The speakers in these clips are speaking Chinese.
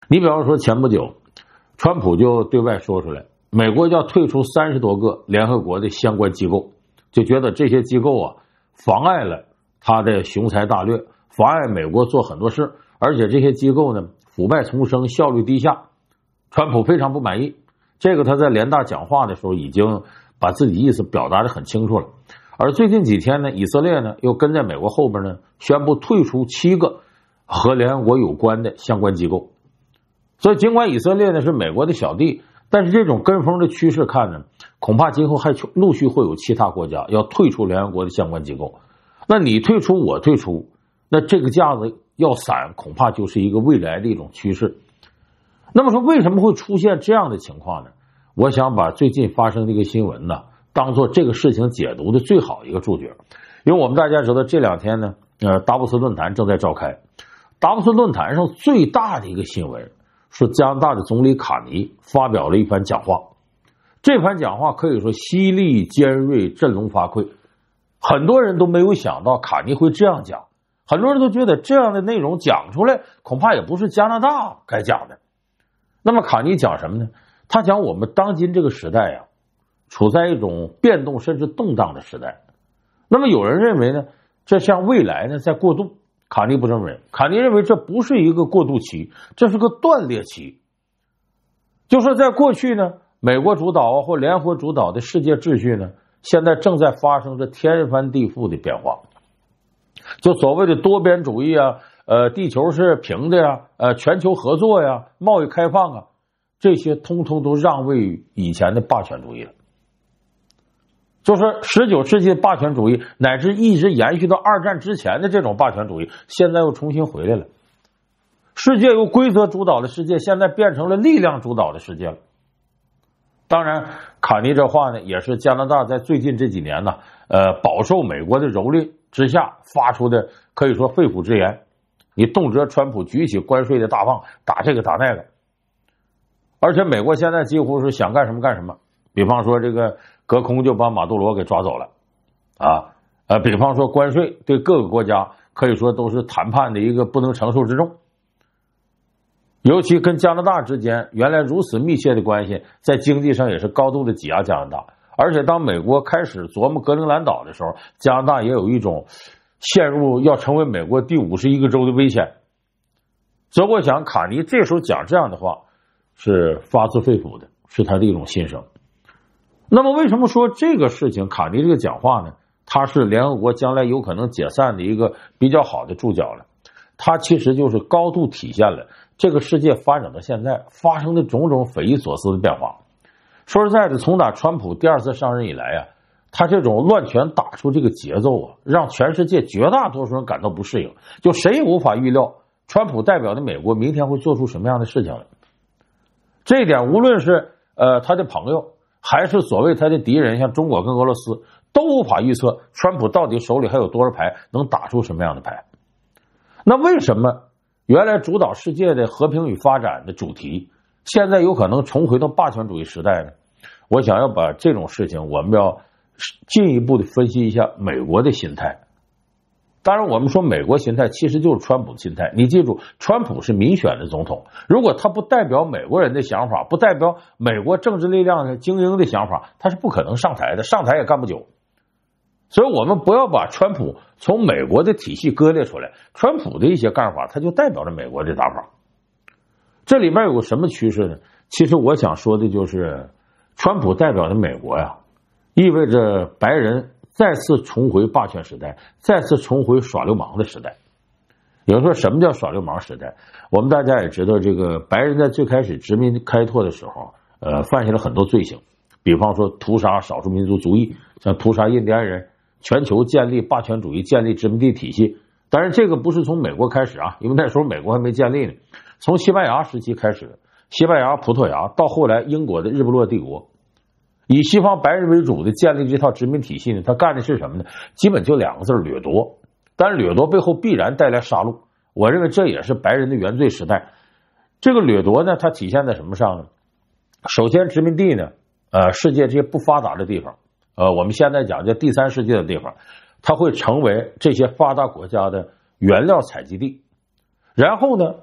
你比方说前不久，川普就对外说出来，美国要退出30多个联合国的相关机构，就觉得这些机构啊妨碍了他的雄才大略，妨碍美国做很多事，而且这些机构呢腐败丛生，效率低下。川普非常不满意，这个他在联大讲话的时候已经把自己意思表达得很清楚了。而最近几天呢，以色列呢又跟在美国后边呢，宣布退出7个和联合国有关的相关机构。所以尽管以色列呢是美国的小弟，但是这种跟风的趋势看呢，恐怕今后还陆续会有其他国家要退出联合国的相关机构。那你退出我退出，那这个架子要散，恐怕就是一个未来的一种趋势。那么说为什么会出现这样的情况呢？我想把最近发生的一个新闻呢当做这个事情解读的最好一个注脚。因为我们大家知道这2天呢达沃斯论坛正在召开，达沃斯论坛上最大的一个新闻是加拿大的总理卡尼发表了一番讲话。这番讲话可以说犀利尖锐，振聋发聩，很多人都没有想到卡尼会这样讲，很多人都觉得这样的内容讲出来恐怕也不是加拿大该讲的。那么卡尼讲什么呢？他讲我们当今这个时代啊，处在一种变动甚至动荡的时代。那么有人认为呢，这像未来呢在过渡，卡尼不认为，卡尼认为这不是一个过渡期，这是个断裂期。就说在过去呢，美国主导或联合国主导的世界秩序呢，现在正在发生着天翻地覆的变化。就所谓的多边主义啊，地球是平的呀，全球合作呀，贸易开放啊，这些通通都让位于以前的霸权主义了。就是19世纪的霸权主义，乃至一直延续到2战之前的这种霸权主义，现在又重新回来了。世界由规则主导的世界，现在变成了力量主导的世界了。当然，卡尼这话呢，也是加拿大在最近这几年呢，饱受美国的蹂躏之下发出的，可以说肺腑之言。你动辄川普举起关税的大棒，打这个打那个，而且美国现在几乎是想干什么干什么。比方说这个隔空就把马杜罗给抓走了啊，比方说关税对各个国家可以说都是谈判的一个不能承受之重。尤其跟加拿大之间原来如此密切的关系，在经济上也是高度的挤压加拿大。而且当美国开始琢磨格陵兰岛的时候，加拿大也有一种陷入要成为美国第51个州的危险。所以我想卡尼这时候讲这样的话是发自肺腑的，是他的一种心声。那么为什么说这个事情卡尼这个讲话呢，它是联合国将来有可能解散的一个比较好的注脚了？它其实就是高度体现了这个世界发展到现在发生的种种匪夷所思的变化。说实在的，从打川普第2次上任以来啊，他这种乱拳打出这个节奏啊，让全世界绝大多数人感到不适应，就谁也无法预料川普代表的美国明天会做出什么样的事情来。这一点无论是他的朋友还是所谓他的敌人，像中国跟俄罗斯，都无法预测川普到底手里还有多少牌，能打出什么样的牌。那为什么原来主导世界的和平与发展的主题现在有可能重回到霸权主义时代呢？我想要把这种事情我们要进一步的分析一下美国的心态。当然我们说美国心态其实就是川普的心态，你记住，川普是民选的总统，如果他不代表美国人的想法，不代表美国政治力量的精英的想法，他是不可能上台的，上台也干不久。所以我们不要把川普从美国的体系割裂出来，川普的一些干法他就代表着美国的打法。这里面有什么趋势呢？其实我想说的就是川普代表的美国呀，意味着白人再次重回霸权时代，再次重回耍流氓的时代。有人说什么叫耍流氓时代？我们大家也知道，这个白人在最开始殖民开拓的时候犯下了很多罪行，比方说屠杀少数民族族裔，像屠杀印第安人，全球建立霸权主义，建立殖民地体系。当然这个不是从美国开始啊，因为那时候美国还没建立呢，从西班牙时期开始的，西班牙、葡萄牙，到后来英国的日不落帝国，以西方白人为主的建立这套殖民体系呢，他干的是什么呢？基本就2个字，掠夺。但是掠夺背后必然带来杀戮，我认为这也是白人的原罪时代。这个掠夺呢，它体现在什么上呢？首先殖民地呢，世界这些不发达的地方，我们现在讲叫第3世界的地方，它会成为这些发达国家的原料采集地。然后呢，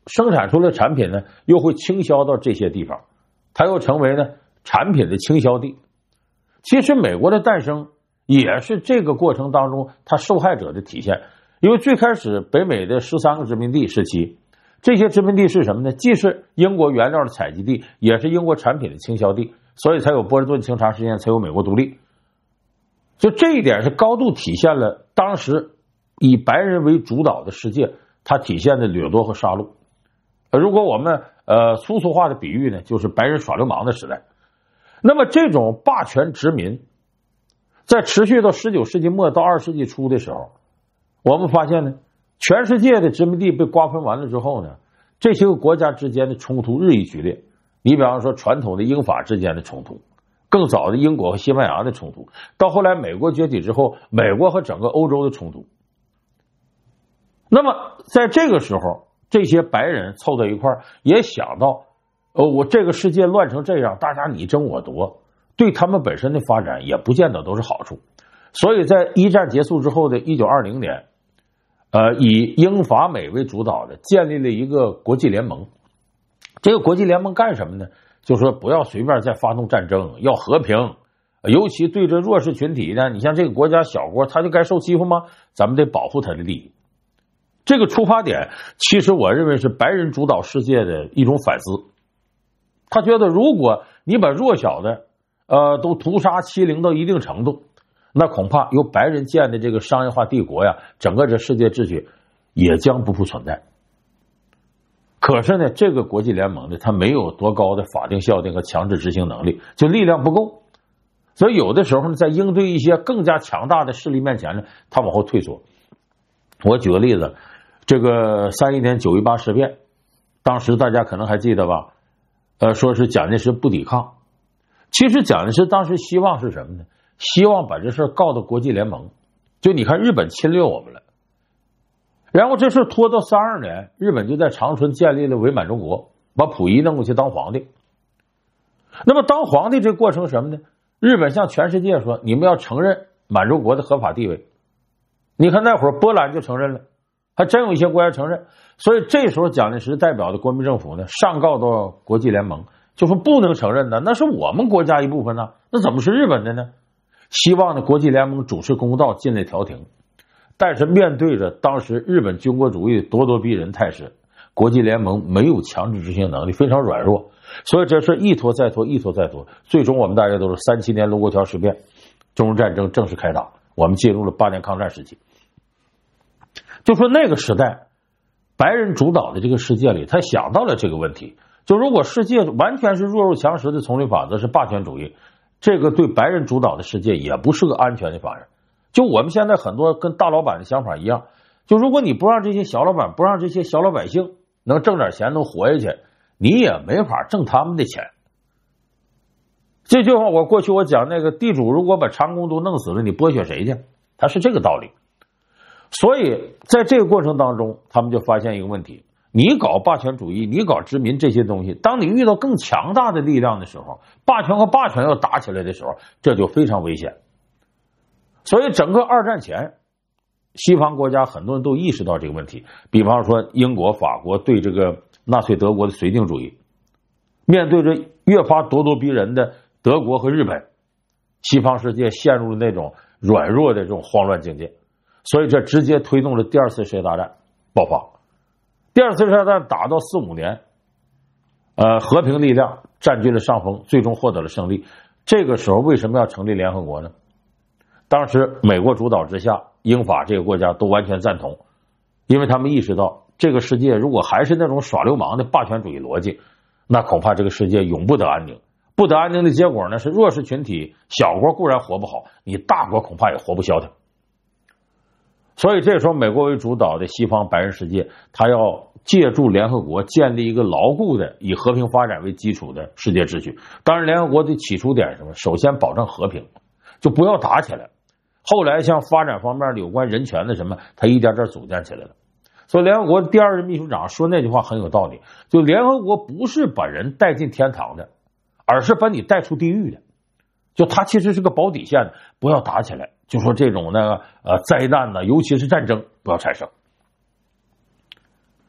生产出来产品呢，又会倾销到这些地方，它又成为呢产品的倾销地。其实美国的诞生也是这个过程当中它受害者的体现，因为最开始北美的13个殖民地时期，这些殖民地是什么呢？既是英国原料的采集地，也是英国产品的倾销地，所以才有波士顿清查事件，才有美国独立。就这一点是高度体现了当时以白人为主导的世界它体现的掠夺和杀戮。如果我们粗俗化的比喻呢，就是白人耍流氓的时代。那么这种霸权殖民在持续到19世纪末到20世纪初的时候，我们发现呢，全世界的殖民地被瓜分完了之后呢，这些个国家之间的冲突日益剧烈。你比方说传统的英法之间的冲突，更早的英国和西班牙的冲突，到后来美国崛起之后，美国和整个欧洲的冲突。那么在这个时候，这些白人凑到一块儿，也想到我这个世界乱成这样，大家你争我夺，对他们本身的发展也不见得都是好处。所以在一战结束之后的1920年，以英法美为主导的建立了一个国际联盟。这个国际联盟干什么呢？就是说不要随便再发动战争，要和平，尤其对这弱势群体呢，你像这个国家小国，他就该受欺负吗？咱们得保护他的利益。这个出发点其实我认为是白人主导世界的一种反思。他觉得如果你把弱小的都屠杀欺凌到一定程度，那恐怕由白人建的这个商业化帝国呀，整个这世界秩序也将不复存在。可是呢，这个国际联盟呢，它没有多高的法定效力和强制执行能力，就力量不够。所以有的时候呢，在应对一些更加强大的势力面前呢，它往后退缩。我举个例子，这个31年9·18事变，当时大家可能还记得吧？说是蒋介石不抵抗。其实蒋介石当时希望是什么呢？希望把这事告到国际联盟。就你看日本侵略我们了，然后这事拖到32年，日本就在长春建立了伪满洲国，把溥仪弄过去当皇帝。那么当皇帝这过程什么呢？日本向全世界说，你们要承认满洲国的合法地位。你看那会儿波兰就承认了，还真有一些国家承认。所以这时候蒋介石代表的国民政府呢，上告到国际联盟，就说不能承认的，那是我们国家一部分呢，那怎么是日本的呢？希望呢国际联盟主持公道，尽力调停。但是面对着当时日本军国主义咄咄逼人态势，国际联盟没有强制执行能力，非常软弱。所以这事一拖再拖，一拖再拖，最终我们大家都是37年卢沟桥事变，中日战争正式开打，我们进入了8年抗战时期。就说那个时代白人主导的这个世界里，他想到了这个问题，就如果世界完全是弱肉强食的丛林法则，是霸权主义，这个对白人主导的世界也不是个安全的法人。就我们现在很多跟大老板的想法一样，就如果你不让这些小老板，不让这些小老百姓能挣点钱能活下去，你也没法挣他们的钱。这就像我过去我讲那个地主如果把长工都弄死了，你剥削谁去？他是这个道理。所以在这个过程当中，他们就发现一个问题，你搞霸权主义，你搞殖民这些东西，当你遇到更强大的力量的时候，霸权和霸权要打起来的时候，这就非常危险。所以整个二战前，西方国家很多人都意识到这个问题，比方说英国、法国对这个纳粹德国的绥靖主义，面对着越发咄咄逼人的德国和日本，西方世界陷入了那种软弱的这种慌乱境界。所以这直接推动了第二次世界大战爆发。第二次世界大战打到45年，和平力量占据了上风，最终获得了胜利。这个时候为什么要成立联合国呢？当时美国主导之下，英法这个国家都完全赞同，因为他们意识到这个世界如果还是那种耍流氓的霸权主义逻辑，那恐怕这个世界永不得安宁。不得安宁的结果呢，是弱势群体小国固然活不好，你大国恐怕也活不消停。所以这时候美国为主导的西方白人世界，他要借助联合国建立一个牢固的以和平发展为基础的世界秩序。当然联合国的起初点是什么？首先保证和平，就不要打起来。后来像发展方面的有关人权的什么，他一点点组建起来了。所以联合国第二任秘书长说那句话很有道理，就联合国不是把人带进天堂的，而是把你带出地狱的。就它其实是个保底线，不要打起来，就说这种灾难呢，尤其是战争不要产生。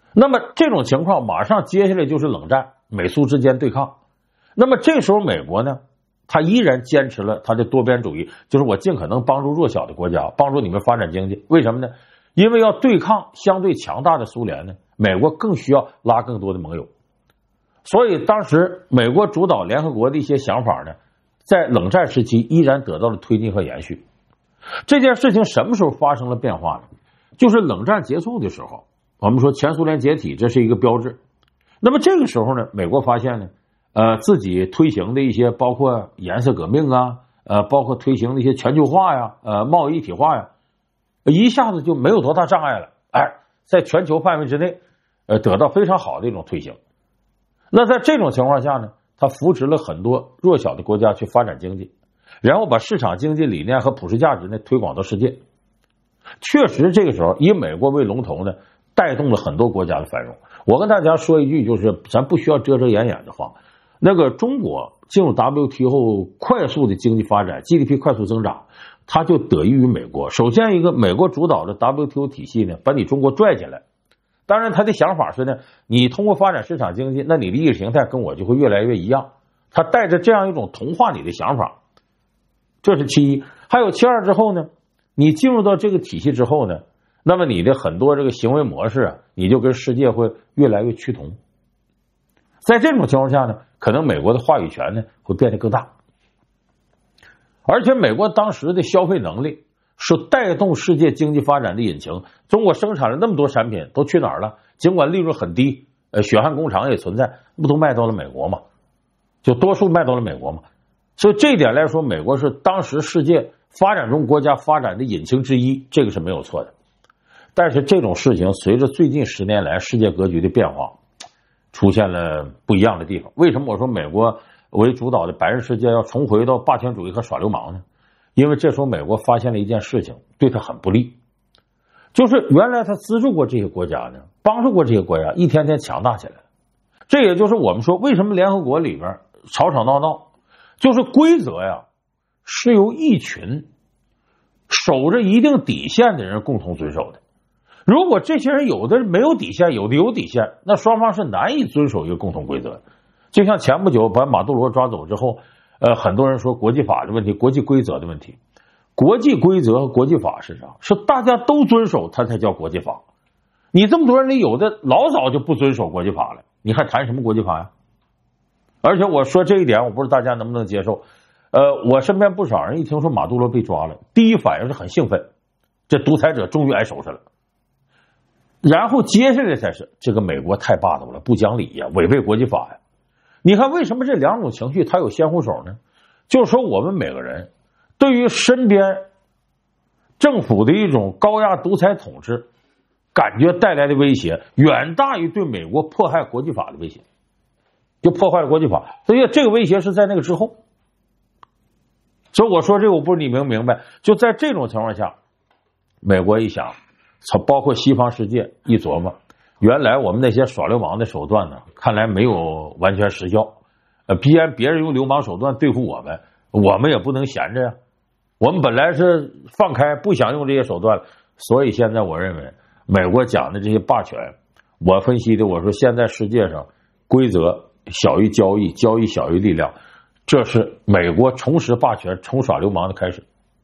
那么这种情况马上接下来就是冷战，美苏之间对抗。那么这时候美国呢，他依然坚持了他的多边主义，就是我尽可能帮助弱小的国家，帮助你们发展经济。为什么呢？因为要对抗相对强大的苏联呢，美国更需要拉更多的盟友。所以当时美国主导联合国的一些想法呢，在冷战时期依然得到了推进和延续。这件事情什么时候发生了变化呢？就是冷战结束的时候，我们说前苏联解体，这是一个标志。那么这个时候呢，美国发现呢，自己推行的一些包括颜色革命啊，包括推行的一些全球化呀，贸易一体化呀，一下子就没有多大障碍了。在全球范围之内，得到非常好的一种推行。那在这种情况下呢，他扶持了很多弱小的国家去发展经济，然后把市场经济理念和普世价值呢推广到世界。确实，这个时候以美国为龙头呢，带动了很多国家的繁荣。我跟大家说一句，就是咱不需要遮遮掩掩的话，那个中国进入 WTO 后快速的经济发展 ，GDP 快速增长，它就得益于美国。首先，一个美国主导的 WTO 体系呢，把你中国拽进来。当然，他的想法是呢，你通过发展市场经济，那你的意识形态跟我就会越来越一样。他带着这样一种同化你的想法，这是其一。还有其二之后呢，你进入到这个体系之后呢，那么你的很多这个行为模式啊，你就跟世界会越来越趋同。在这种情况下呢，可能美国的话语权呢会变得更大，而且美国当时的消费能力是带动世界经济发展的引擎。中国生产了那么多产品都去哪儿了？尽管利润很低，血汗工厂也存在，不都卖到了美国吗？就多数卖到了美国嘛。所以这一点来说，美国是当时世界发展中国家发展的引擎之一，这个是没有错的。但是这种事情随着最近10年来世界格局的变化，出现了不一样的地方。为什么我说美国为主导的白人世界要重回到霸权主义和耍流氓呢？因为这时候美国发现了一件事情对他很不利，就是原来他资助过这些国家呢，帮助过这些国家，一天天强大起来了。这也就是我们说为什么联合国里边吵吵闹闹，就是规则呀是由一群守着一定底线的人共同遵守的。如果这些人有的没有底线，有的有底线，那双方是难以遵守一个共同规则。就像前不久把马杜罗抓走之后，很多人说国际法的问题，国际规则的问题。国际规则和国际法是啥？是大家都遵守，它才叫国际法。你这么多人里，有的老早就不遵守国际法了，你还谈什么国际法呀？而且我说这一点，我不知道大家能不能接受。我身边不少人一听说马杜罗被抓了，第一反应是很兴奋，这独裁者终于挨收拾了。然后接下来才是这个美国太霸道了，不讲理呀，违背国际法呀。你看为什么这两种情绪它有先后手呢？就是说我们每个人对于身边政府的一种高压独裁统治感觉带来的威胁，远大于对美国迫害国际法的威胁，就破坏了国际法。所以这个威胁是在那个之后。所以我说这个，我不知道你明不明白。就在这种情况下，美国一想，包括西方世界一琢磨，原来我们那些耍流氓的手段呢，看来没有完全失效。必然别人用流氓手段对付我们，我们也不能闲着呀。我们本来是放开，不想用这些手段，所以现在我认为美国讲的这些霸权，我分析的，我说现在世界上规则小于交易，交易小于力量，这是美国重拾霸权、重耍流氓的开始。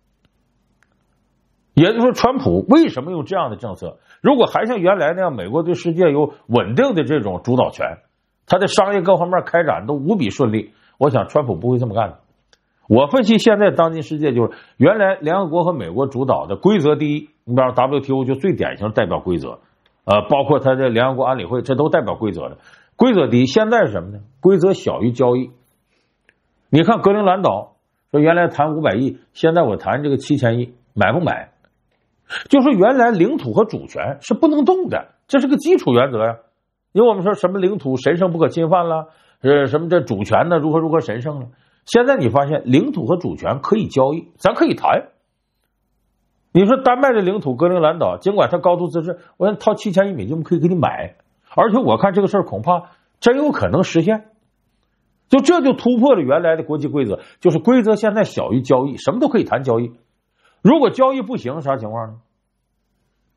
也就是说，川普为什么用这样的政策？如果还像原来那样，美国对世界有稳定的这种主导权，他的商业各方面开展都无比顺利，我想川普不会这么干的。我分析现在当今世界就是原来联合国和美国主导的规则第一，你比方 WTO 就最典型代表规则，包括他的联合国安理会，这都代表规则的。规则第一，现在是什么呢？规则小于交易。你看格陵兰岛说原来谈500亿，现在我谈这个7000亿，买不买？就是原来领土和主权是不能动的，这是个基础原则呀。因为我们说什么领土神圣不可侵犯了，什么这主权呢如何神圣了。现在你发现领土和主权可以交易，咱可以谈。你说丹麦的领土格陵兰岛，尽管它高度自治，我掏7000亿美金可以给你买，而且我看这个事儿恐怕真有可能实现。就这就突破了原来的国际规则，就是规则现在小于交易，什么都可以谈交易。如果交易不行，啥情况呢？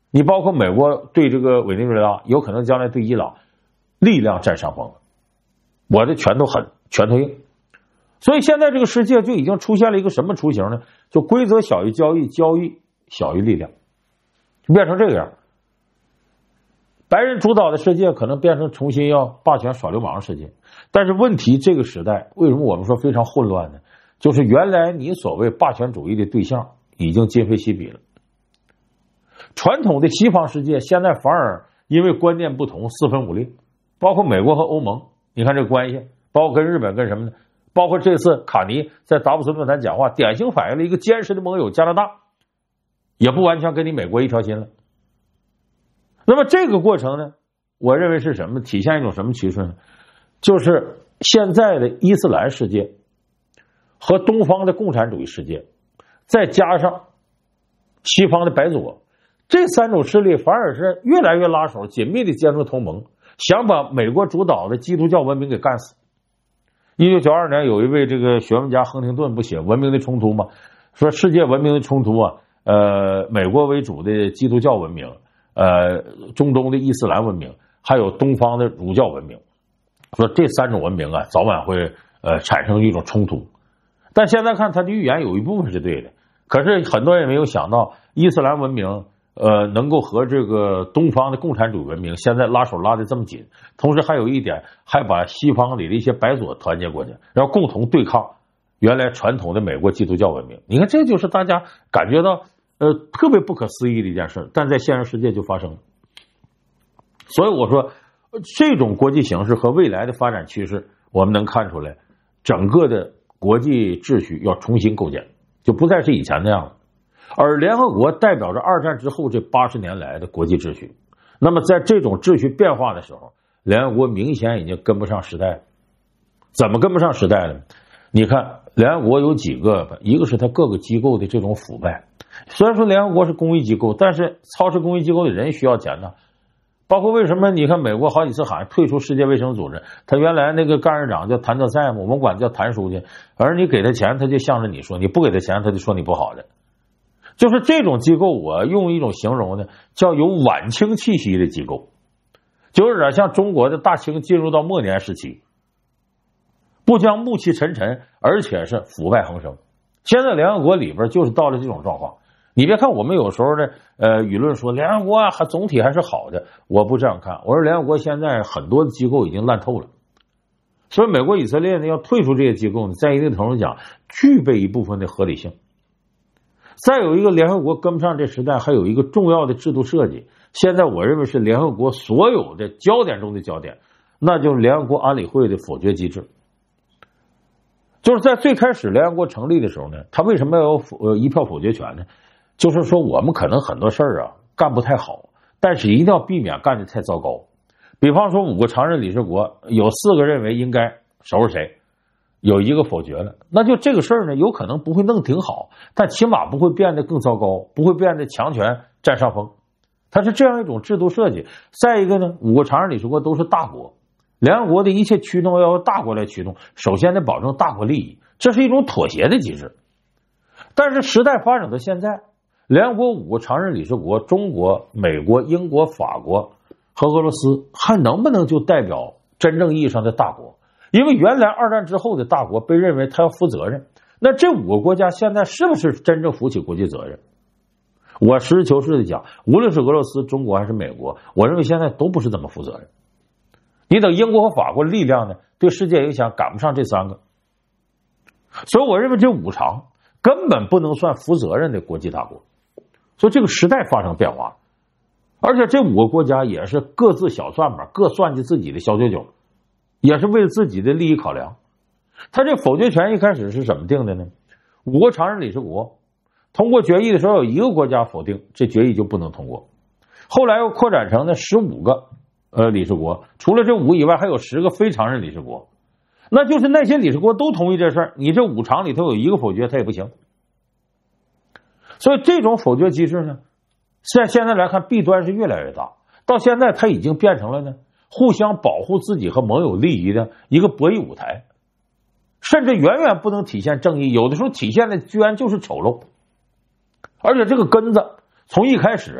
你包括美国对这个委内瑞拉，有可能将来对伊朗力量占上风，我的拳头狠，拳头硬。所以现在这个世界就已经出现了一个什么雏形呢？就规则小于交易，交易小于力量，就变成这个样。白人主导的世界可能变成重新要霸权耍流氓的世界。但是问题，这个时代为什么我们说非常混乱呢？就是原来你所谓霸权主义的对象已经今非昔比了。传统的西方世界现在反而因为观念不同四分五裂，包括美国和欧盟，你看这个关系，包括跟日本跟什么呢？包括这次卡尼在达沃斯论坛讲话，典型反映了一个坚实的盟友加拿大也不完全跟你美国一条心了。那么这个过程呢，我认为是什么？体现一种什么趋势呢？就是现在的伊斯兰世界和东方的共产主义世界，再加上西方的白左，这三种势力反而是越来越拉手，紧密的结成同盟，想把美国主导的基督教文明给干死。1992年有一位这个学问家亨廷顿不写《文明的冲突》吗？说世界文明的冲突啊，美国为主的基督教文明，中东的伊斯兰文明，还有东方的儒教文明，说这三种文明啊，早晚会产生一种冲突。但现在看他的预言有一部分是对的，可是很多人没有想到伊斯兰文明能够和这个东方的共产主义文明现在拉手拉得这么紧，同时还有一点，还把西方里的一些白左团结过去，然后共同对抗原来传统的美国基督教文明。你看，这就是大家感觉到特别不可思议的一件事，但在现实世界就发生了。所以我说，这种国际形势和未来的发展趋势，我们能看出来，整个的国际秩序要重新构建，就不再是以前那样了。而联合国代表着二战之后这80年来的国际秩序。那么在这种秩序变化的时候，联合国明显已经跟不上时代了。怎么跟不上时代了？你看联合国有几个，一个是它各个机构的这种腐败。虽然说联合国是公益机构，但是操持公益机构的人需要钱呢。包括为什么你看美国好几次喊退出世界卫生组织，他原来那个干事长叫谭德赛，我们管叫谭书记，而你给他钱他就向着你说，你不给他钱他就说你不好的。就是这种机构，我用一种形容呢，叫有晚清气息的机构，就有点像中国的大清进入到末年时期，不将暮气沉沉，而且是腐败横生。现在联合国里边就是到了这种状况。你别看我们有时候呢，舆论说联合国啊，总体还是好的，我不这样看。我说联合国现在很多的机构已经烂透了，所以美国以色列呢要退出这些机构呢，在一定程度讲具备一部分的合理性。再有一个，联合国跟不上这时代，还有一个重要的制度设计。现在我认为是联合国所有的焦点中的焦点，那就是联合国安理会的否决机制。就是在最开始联合国成立的时候呢，他为什么要有一票否决权呢？就是说我们可能很多事儿啊干不太好，但是一定要避免干得太糟糕。比方说5个常任理事国有4个认为应该收拾谁，有1个否决了，那就这个事儿呢，有可能不会弄得挺好，但起码不会变得更糟糕，不会变得强权占上风。它是这样一种制度设计。再一个呢，5个常任理事国都是大国，联合国的一切驱动要由大国来驱动，首先得保证大国利益，这是一种妥协的机制。但是时代发展到现在，联合国5个常任理事国，中国、美国、英国、法国和俄罗斯，还能不能就代表真正意义上的大国？因为原来二战之后的大国被认为他要负责任，那这5个国家现在是不是真正负起国际责任？我实事求是的讲，无论是俄罗斯、中国还是美国，我认为现在都不是这么负责任。你等英国和法国力量呢，对世界影响赶不上这3个，所以我认为这5常根本不能算负责任的国际大国。所以这个时代发生变化，而且这5个国家也是各自小算盘，各算计自己的小九九，也是为了自己的利益考量。他这否决权一开始是怎么定的呢？5个常任理事国通过决议的时候，有1个国家否定，这决议就不能通过。后来又扩展成了15个理事国，除了这5以外，还有10个非常任理事国。那就是那些理事国都同意这事儿，你这5常里头有1个否决，它也不行。所以这种否决机制呢，现在来看弊端是越来越大，到现在它已经变成了呢互相保护自己和盟友利益的一个博弈舞台，甚至远远不能体现正义，有的时候体现的居然就是丑陋。而且这个根子从一开始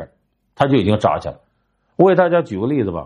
他就已经扎下了。我给大家举个例子吧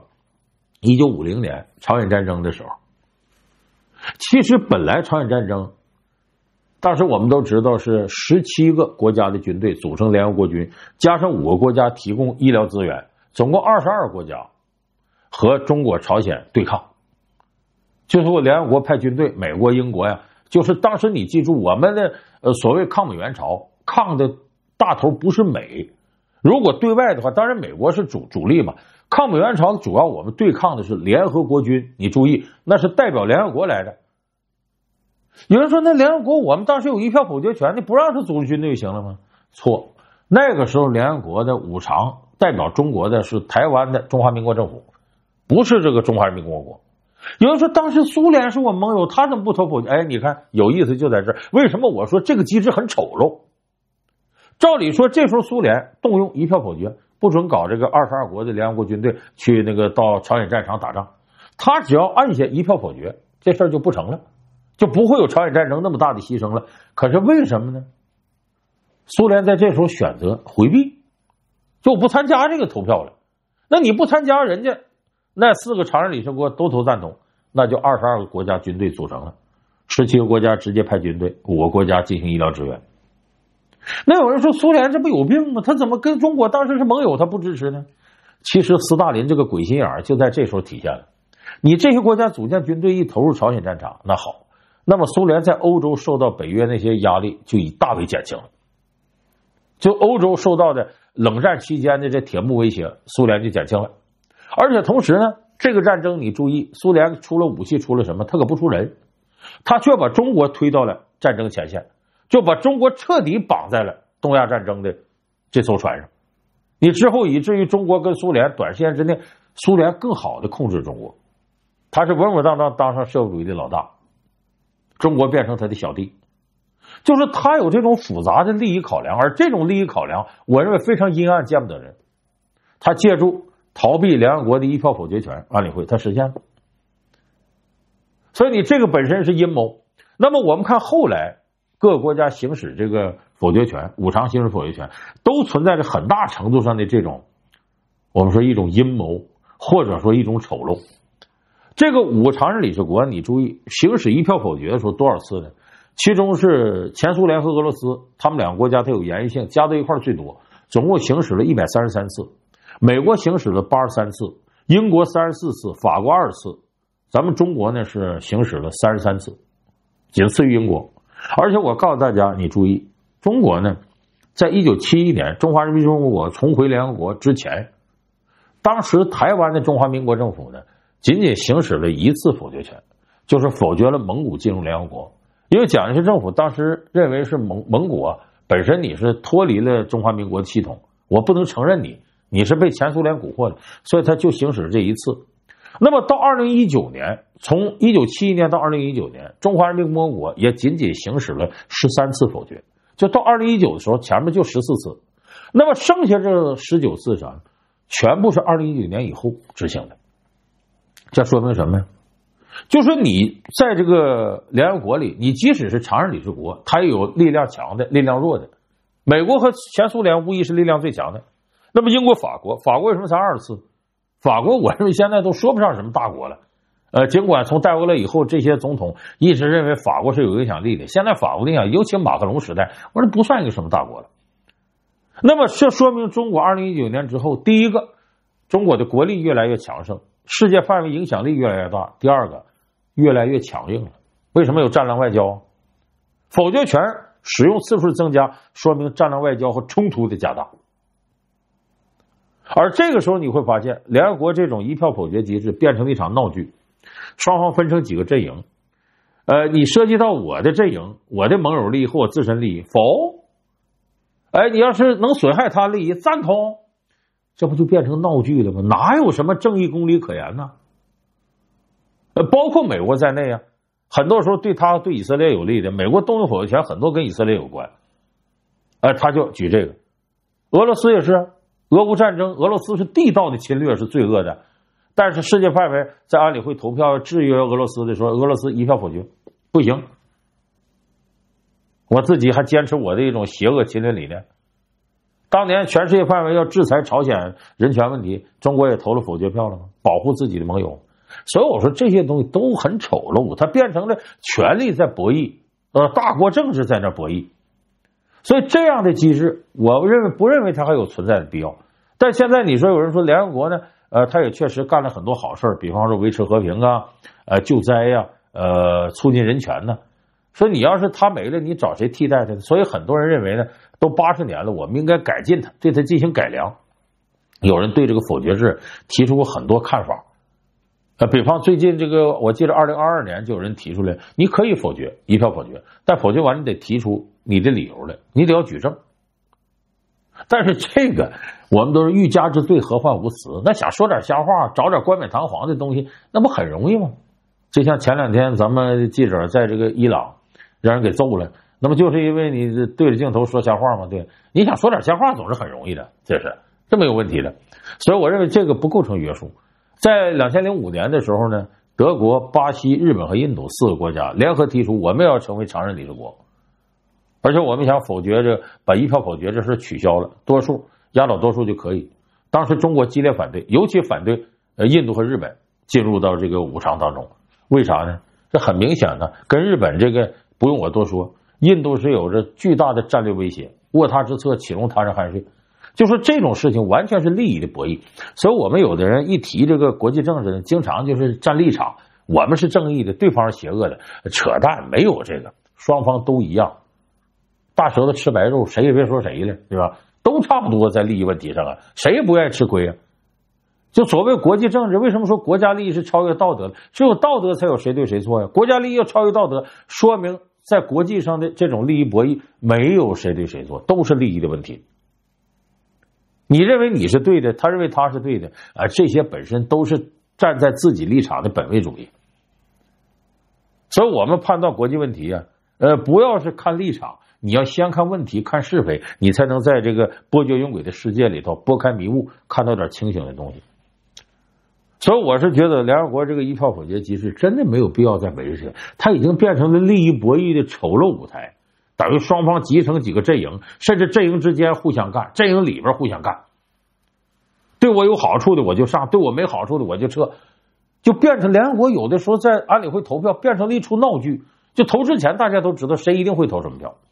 ，1950年朝鲜战争的时候，其实本来朝鲜战争当时我们都知道是17个国家的军队组成联合国军，加上5个国家提供医疗资源，总共22国家和中国朝鲜对抗。就是说联合国派军队，美国英国呀，就是当时你记住我们的所谓抗美援朝，抗的大头不是美，如果对外的话，当然美国是主力嘛，抗美援朝主要我们对抗的是联合国军，你注意那是代表联合国来的。有人说那联合国我们当时有一票否决权，你不让他组织军队就行了吗？错，那个时候联合国的五常代表中国的是台湾的中华民国政府，不是这个中华人民共和国。有人说当时苏联是我们盟友，他怎么不投否决？哎，你看有意思就在这儿，为什么我说这个机制很丑陋？照理说这时候苏联动用一票否决，不准搞这个22国的联合国军队去那个到朝鲜战场打仗，他只要按下一票否决，这事儿就不成了，就不会有朝鲜战争那么大的牺牲了。可是为什么呢？苏联在这时候选择回避，就我不参加这个投票了。那你不参加，人家那4个常任理事国都投赞同，那就22个国家军队组成了，17个国家直接派军队，5个国家进行医疗支援。那有人说苏联这不有病吗？他怎么跟中国当时是盟友他不支持呢？其实斯大林这个鬼心眼就在这时候体现了。你这些国家组建军队一投入朝鲜战场，那好，那么苏联在欧洲受到北约那些压力就已大为减轻了。就欧洲受到的冷战期间的这铁幕威胁，苏联就减轻了。而且同时呢，这个战争你注意，苏联出了武器，出了什么？他可不出人，他却把中国推到了战争前线，就把中国彻底绑在了东亚战争的这艘船上。你之后以至于中国跟苏联短时间之内，苏联更好的控制中国，他是稳稳当当当上社会主义的老大，中国变成他的小弟。就是他有这种复杂的利益考量，而这种利益考量我认为非常阴暗，见不得人。他借助逃避联合国的一票否决权，安理会他实现了。所以你这个本身是阴谋。那么我们看后来各个国家行使这个否决权，五常行使否决权，都存在着很大程度上的这种我们说一种阴谋，或者说一种丑陋。这个5个常任理事国你注意行使一票否决的时候多少次呢？其中是前苏联和俄罗斯，他们2个国家它有延续性，加在一块最多，总共行使了133次。美国行使了83次，英国34次，法国20次，咱们中国呢是行使了33次，仅次于英国。而且我告诉大家，你注意，中国呢在1971年中华人民共和国重回联合国之前，当时台湾的中华民国政府呢仅仅行使了1次否决权，就是否决了蒙古进入联合国。因为蒋介石政府当时认为是蒙古本身你是脱离了中华民国的系统，我不能承认你是被前苏联蛊惑的，所以他就行使这1次。那么到2019年，从1971年到2019年，中华人民共和国也仅仅行使了13次否决，就到2019的时候前面就14次。那么剩下这19次上全部是2019年以后执行的。这说明什么呀？就是你在这个联合国里，你即使是常任理事国，它也有力量强的力量弱的。美国和前苏联无疑是力量最强的。那么英国法国为什么才2次？法国我认为现在都说不上什么大国了。尽管从戴高乐以后这些总统一直认为法国是有影响力的，现在法国的影响，尤其马克龙时代，我说不算一个什么大国了。那么这说明中国2019年之后，第一个，中国的国力越来越强盛，世界范围影响力越来越大；第二个，越来越强硬了。为什么有战狼外交？否决权使用次数增加，说明战狼外交和冲突的加大。而这个时候你会发现，联合国这种一票否决机制变成了一场闹剧，双方分成几个阵营。你涉及到我的阵营，我的盟友利益和我自身利益，否？你要是能损害他利益，赞同，这不就变成闹剧了吗？哪有什么正义公理可言呢？包括美国在内啊，很多时候对他对以色列有利的，美国动用否决权很多跟以色列有关。他就举这个，俄罗斯也是。俄乌战争，俄罗斯是地道的侵略，是罪恶的。但是世界范围在安理会投票制约俄罗斯的时候，俄罗斯一票否决，不行。我自己还坚持我的一种邪恶侵略理念。 当年全世界范围要制裁朝鲜人权问题，中国也投了否决票了吗？保护自己的盟友。所以我说这些东西都很丑陋，它变成了权力在博弈，大国政治在那博弈。所以这样的机制，我不认为它还有存在的必要。但现在你说有人说联合国呢，他也确实干了很多好事，比方说维持和平啊，救灾呀，促进人权呢。所以你要是他没了，你找谁替代他？所以很多人认为呢，都80年了，我们应该改进它，对它进行改良。有人对这个否决制提出过很多看法。比方最近这个，我记得2022年就有人提出来，你可以否决，一票否决，但否决完你得提出你的理由来，你得要举证。但是这个我们都是欲加之罪，何患无辞？那想说点瞎话，找点冠冕堂皇的东西，那不很容易吗？就像前2天咱们记者在这个伊朗让人给揍了，那么就是因为你对着镜头说瞎话嘛，对，你想说点瞎话总是很容易的，这没有问题的。所以我认为这个不构成约束。在2005年的时候呢，德国、巴西、日本和印度4个国家联合提出，我们要成为常任理事国，而且我们想否决把一票否决这事取消了，多数压倒多数就可以。当时中国激烈反对，尤其反对印度和日本进入到这个5常当中。为啥呢？这很明显的，跟日本这个不用我多说，印度是有着巨大的战略威胁，卧他之侧，岂容他人酣睡。就说这种事情完全是利益的博弈。所以我们有的人一提这个国际政治呢，经常就是站立场，我们是正义的，对方是邪恶的，扯淡，没有这个，双方都一样，大舌头吃白肉，谁也别说谁了，对吧？都差不多在利益问题上啊，谁也不愿意吃亏啊。就所谓国际政治，为什么说国家利益是超越道德的？只有道德才有谁对谁错呀。国家利益要超越道德，说明在国际上的这种利益博弈没有谁对谁错，都是利益的问题。你认为你是对的，他认为他是对的，这些本身都是站在自己立场的本位主义。所以我们判断国际问题啊，不要是看立场，你要先看问题，看是非，你才能在这个波谲云诡的世界里头拨开迷雾，看到点清醒的东西。所以我是觉得联合国这个一票否决机制真的没有必要再维持，它已经变成了利益博弈的丑陋舞台。等于双方集成几个阵营，甚至阵营之间互相干，阵营里边互相干。对我有好处的我就上，对我没好处的我就撤，就变成联合国有的时候在安理会投票变成了一出闹剧。就投之前大家都知道谁一定会投什么票，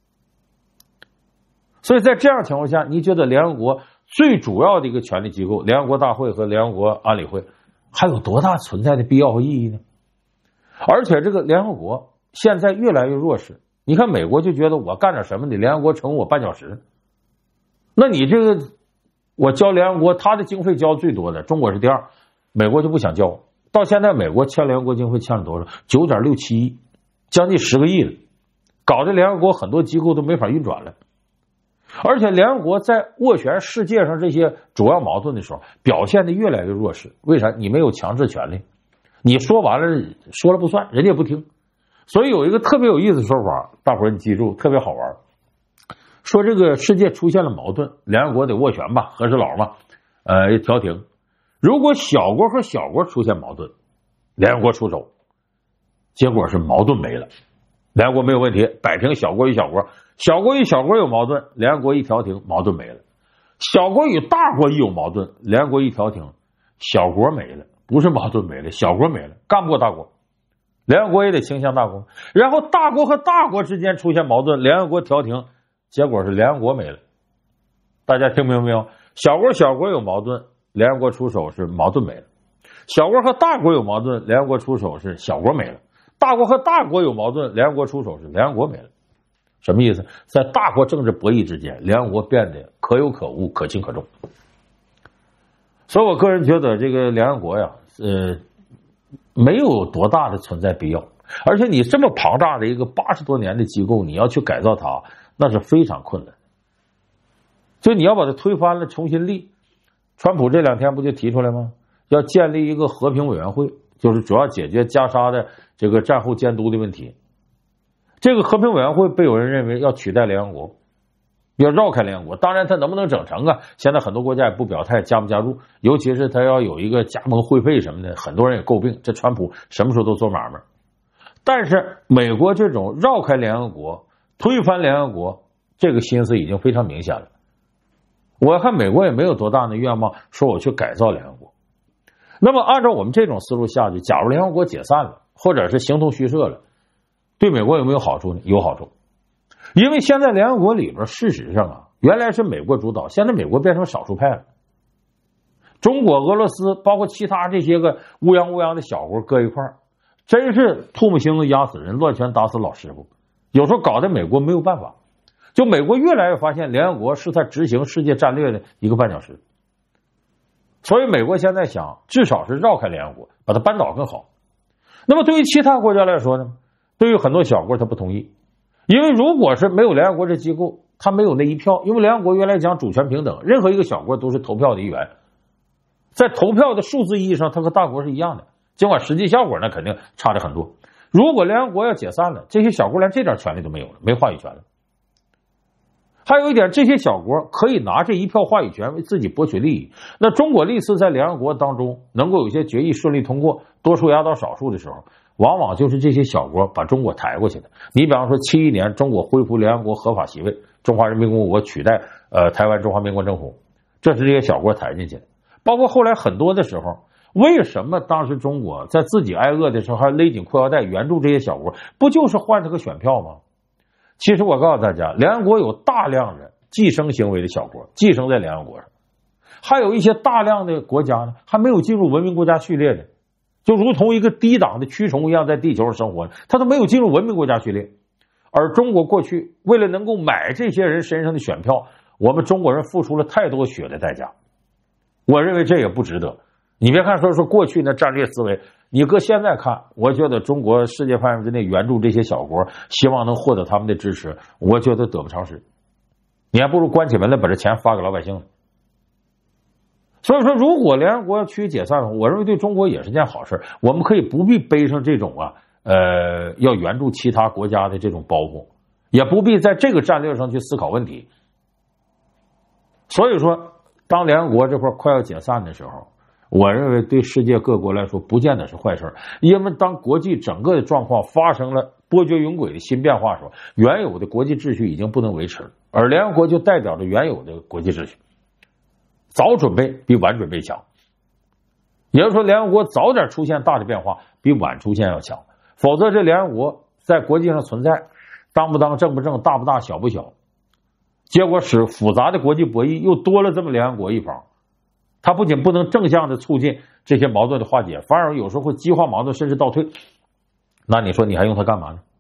所以在这样情况下，你觉得联合国最主要的一个权力机构联合国大会和联合国安理会还有多大存在的必要和意义呢？而且这个联合国现在越来越弱势。你看美国就觉得我干点什么，你联合国成我绊脚石。那你这个我交联合国，他的经费交最多的，中国是第2，美国就不想交。到现在美国欠联合国经费欠了多少？9.67亿，将近10个亿了，搞得联合国很多机构都没法运转了。而且联合国在斡旋世界上这些主要矛盾的时候，表现的越来越弱势。为啥？你没有强制权利，你说完了说了不算，人家也不听。所以有一个特别有意思的说法，大伙儿你记住，特别好玩。说这个世界出现了矛盾，联合国得斡旋吧，和事佬嘛，调停。如果小国和小国出现矛盾，联合国出手，结果是矛盾没了，联合国没有问题，摆平小国与小国，小国与小国有矛盾，联合国一调停，矛盾没了。小国与大国一有矛盾，联合国一调停，小国没了，不是矛盾没了，小国没了，干不过大国。联合国也得倾向大国，然后大国和大国之间出现矛盾，联合国调停，结果是联合国没了。大家听明白没有？小国小国有矛盾，联合国出手是矛盾没了；小国和大国有矛盾，联合国出手是小国没了；大国和大国有矛盾，联合国出手是联合国没了。什么意思？在大国政治博弈之间，联合国变得可有可无，可轻可重。所以我个人觉得这个联合国呀，没有多大的存在必要，而且你这么庞大的一个80多年的机构，你要去改造它，那是非常困难。所以你要把它推翻了，重新立。川普这2天不就提出来吗？要建立一个和平委员会，就是主要解决加沙的这个战后监督的问题。这个和平委员会被有人认为要取代联合国，要绕开联合国。当然他能不能整成啊？现在很多国家也不表态加不加入，尤其是他要有一个加盟会费什么的，很多人也诟病这川普什么时候都做买卖。但是美国这种绕开联合国推翻联合国，这个心思已经非常明显了。 我看美国也没有多大的愿望说我去改造联合国。那么按照我们这种思路下去，假如联合国解散了，或者是形同虚设了，对美国有没有好处呢？有好处。因为现在联合国里边事实上啊，原来是美国主导，现在美国变成少数派了。中国、俄罗斯包括其他这些个乌泱的小国搁一块儿，真是唾沫星子压死人，乱拳打死老师傅。有时候搞得美国没有办法，就美国越来越发现联合国是在执行世界战略的一个绊脚石。所以美国现在想至少是绕开联合国，把它扳倒更好。那么对于其他国家来说呢，对于很多小国他不同意，因为如果是没有联合国这机构，他没有那一票，因为联合国原来讲主权平等，任何一个小国都是投票的一员，在投票的数字意义上它和大国是一样的，尽管实际效果呢肯定差着很多。如果联合国要解散了，这些小国连这点权利都没有了，没话语权了。还有一点，这些小国可以拿这一票话语权为自己博取利益。那中国历次在联合国当中能够有些决议顺利通过，多数压倒少数的时候，往往就是这些小国把中国抬过去的。你比方说71年中国恢复联合国合法席位，中华人民共和国取代台湾中华民国政府，这是这些小国抬进去的。包括后来很多的时候，为什么当时中国在自己挨饿的时候还勒紧裤腰带援助这些小国，不就是换这个选票吗？其实我告诉大家，联合国有大量的寄生行为的小国寄生在联合国上，还有一些大量的国家呢还没有进入文明国家序列的，就如同一个低档的蛆虫一样在地球上生活，它都没有进入文明国家序列。而中国过去为了能够买这些人身上的选票，我们中国人付出了太多血的代价，我认为这也不值得。你别看说过去的战略思维，你搁现在看，我觉得中国世界范围之内援助这些小国，希望能获得他们的支持，我觉得得不偿失。你还不如关起门来把这钱发给老百姓呢。所以说，如果联合国趋于解散，我认为对中国也是件好事，我们可以不必背上这种要援助其他国家的这种包袱，也不必在这个战略上去思考问题。所以说，当联合国这块快要解散的时候，我认为对世界各国来说不见得是坏事，因为当国际整个的状况发生了波谲云诡的新变化的时候，原有的国际秩序已经不能维持了，而联合国就代表着原有的国际秩序。早准备比晚准备强，也就是说联合国早点出现大的变化比晚出现要强，否则这联合国在国际上存在，当不当正不正，大不大小不小，结果使复杂的国际博弈又多了这么联合国一方。它不仅不能正向的促进这些矛盾的化解，反而有时候会激化矛盾甚至倒退，那你说你还用它干嘛呢？